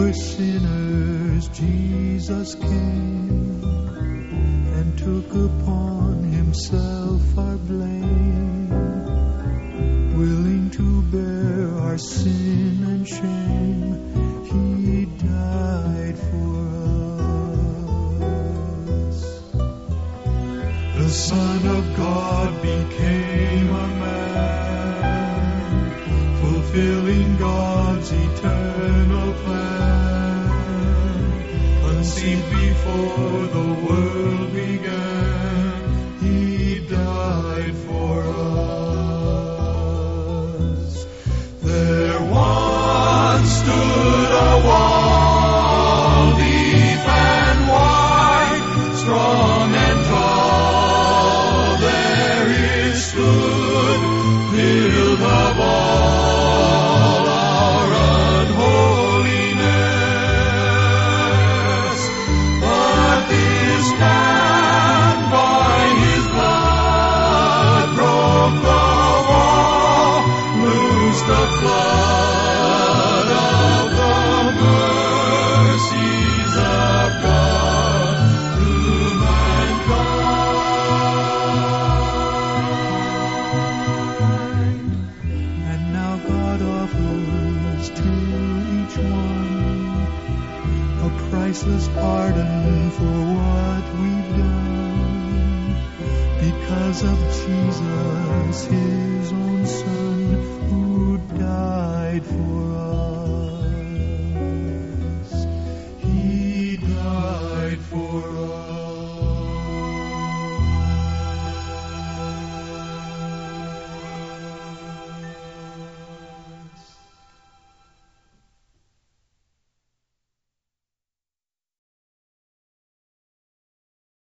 were sinners, Jesus came and took upon himself our blame, willing to bear our sin and shame. He died for us. The Son of God became a man, fulfilling God's eternal plan, conceived before the world began. He died for us. There once stood a wall, deep and wide, strong and tall. There it stood, built of all our unholiness. But this man, by his blood, broke the wall, loosed the flood of the mercies of God through mankind. And now God offers to each one a priceless pardon for what we've done, because of Jesus, his own Son, who died for us.